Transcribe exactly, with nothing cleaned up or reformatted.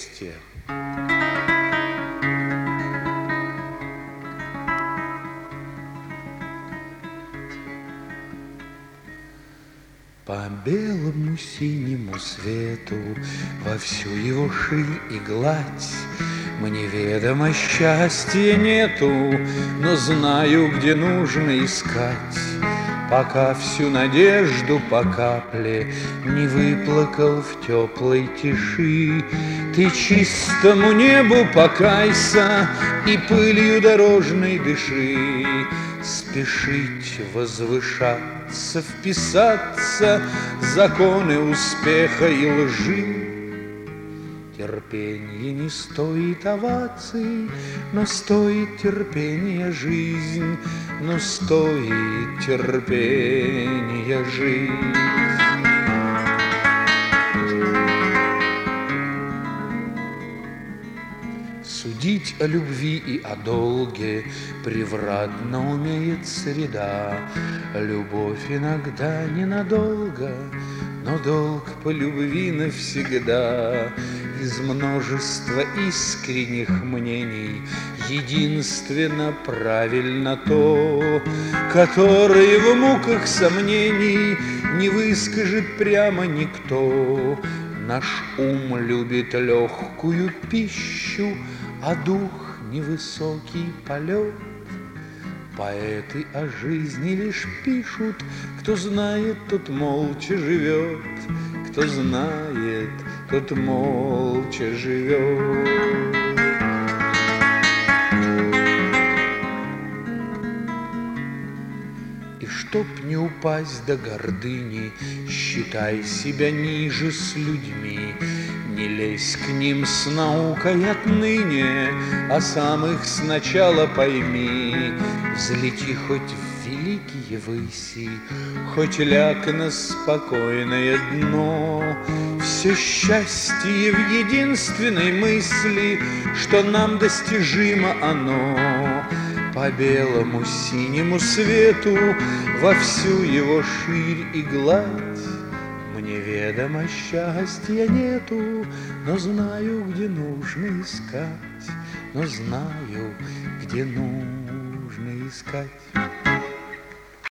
счастье. По белому синему свету, во всю его ширь и гладь, мне ведомо счастья нету, но знаю, где нужно искать. Пока всю надежду по капле не выплакал в теплой тиши, ты чистому небу покайся и пылью дорожной дыши. Спешить, возвышаться, вписаться в законы успеха и лжи. Терпенье не стоит оваций, но стоит терпения жизнь, но стоит терпения жизнь. Судить о любви и о долге превратно умеет среда. Любовь иногда ненадолго, но долг по любви навсегда. Из множества искренних мнений единственно правильно то, которое в муках сомнений не выскажет прямо никто. Наш ум любит легкую пищу, а дух невысокий полет. Поэты о жизни лишь пишут, кто знает, тот молча живет, кто знает, тот молча живет. И чтоб не упасть до гордыни, считай себя ниже с людьми. Не лезь к ним с наукой отныне, а сам их сначала пойми. Взлети хоть в великие выси, хоть ляг на спокойное дно. Все счастье в единственной мысли, что нам достижимо оно. По белому синему свету, во всю его ширь и гладь. Мне ведомо счастья нету, но знаю, где нужно искать, но знаю, где нужно искать.